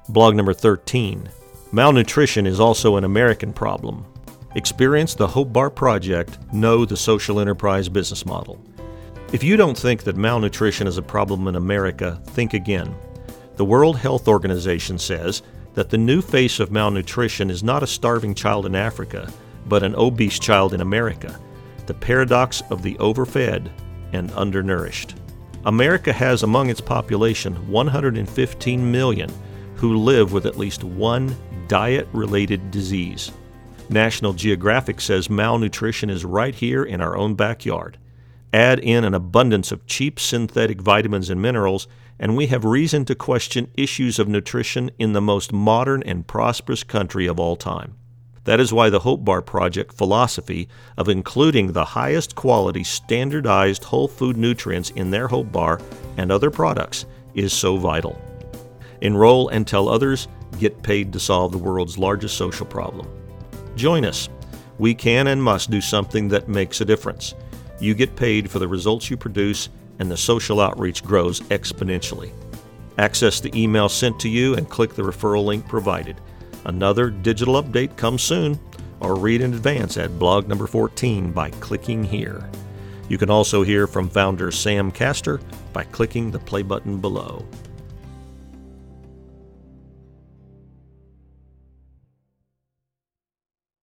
Blog number 13. Malnutrition is also an American problem. Experience the Hope Bar Project. Know the social enterprise business model. If you don't think that malnutrition is a problem in America, think again. The World Health Organization says that the new face of malnutrition is not a starving child in Africa, but an obese child in America. The paradox of the overfed and undernourished. America has among its population 115 million who live with at least one diet-related disease. National Geographic says malnutrition is right here in our own backyard. Add in an abundance of cheap synthetic vitamins and minerals, and we have reason to question issues of nutrition in the most modern and prosperous country of all time. That is why the Hope Bar Project philosophy of including the highest quality standardized whole food nutrients in their Hope Bar and other products is so vital. Enroll and tell others, get paid to solve the world's largest social problem. Join us. We can and must do something that makes a difference. You get paid for the results you produce, and the social outreach grows exponentially. Access the email sent to you and click the referral link provided. Another digital update comes soon, or read in advance at blog number 14 by clicking here. You can also hear from founder Sam Castor by clicking the play button below.